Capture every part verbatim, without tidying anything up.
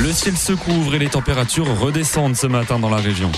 Le ciel se couvre et les températures redescendent ce matin dans la région.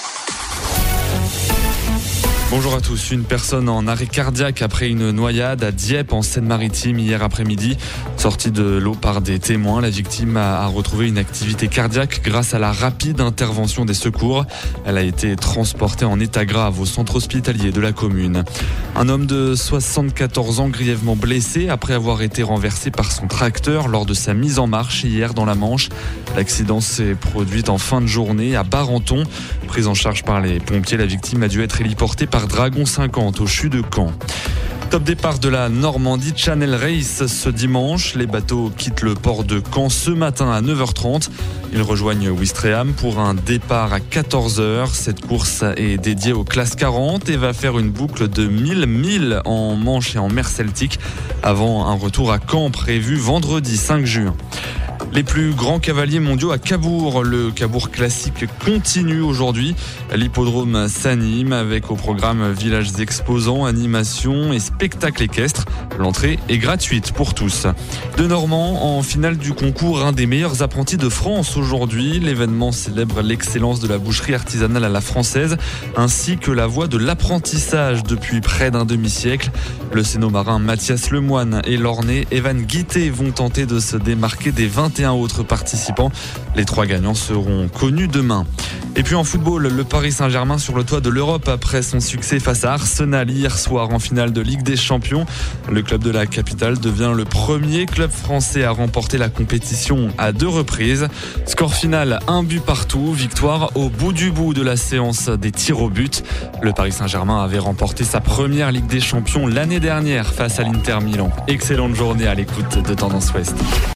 Bonjour à tous. Une personne en arrêt cardiaque après une noyade à Dieppe en Seine-Maritime hier après-midi. Sortie de l'eau par des témoins, la victime a retrouvé une activité cardiaque grâce à la rapide intervention des secours. Elle a été transportée en état grave au centre hospitalier de la commune. Un homme de soixante-quatorze ans grièvement blessé après avoir été renversé par son tracteur lors de sa mise en marche hier dans la Manche. L'accident s'est produit en fin de journée à Barenton. Prise en charge par les pompiers, la victime a dû être héliportée par Dragon cinquante au CHU de Caen. Top départ de la Normandie Channel Race ce dimanche. Les bateaux quittent le port de Caen ce matin à neuf heures trente. Ils rejoignent Ouistreham pour un départ à quatorze heures. Cette course est dédiée aux classes quarante et va faire une boucle de mille milles en Manche et en mer Celtique avant un retour à Caen prévu vendredi cinq juin. Les plus grands cavaliers mondiaux à Cabourg. Le Cabourg classique continue aujourd'hui. L'hippodrome s'anime avec au programme villages exposants, animations et spectacles équestres. L'entrée est gratuite pour tous. De Normand en finale du concours, un des meilleurs apprentis de France aujourd'hui. L'événement célèbre l'excellence de la boucherie artisanale à la française ainsi que la voie de l'apprentissage depuis près d'un demi-siècle. Le cénomarin Mathias Lemoine et l'orné Evan Guité vont tenter de se démarquer des vingt et un autres participants. Les trois gagnants seront connus demain. Et puis en football, le Paris Saint-Germain sur le toit de l'Europe après son succès face à Arsenal hier soir en finale de Ligue des Champions. Le club de la capitale devient le premier club français à remporter la compétition à deux reprises. Score final, un but partout. Victoire au bout du bout de la séance des tirs au but. Le Paris Saint-Germain avait remporté sa première Ligue des Champions l'année dernière face à l'Inter Milan. Excellente journée à l'écoute de Tendance Ouest.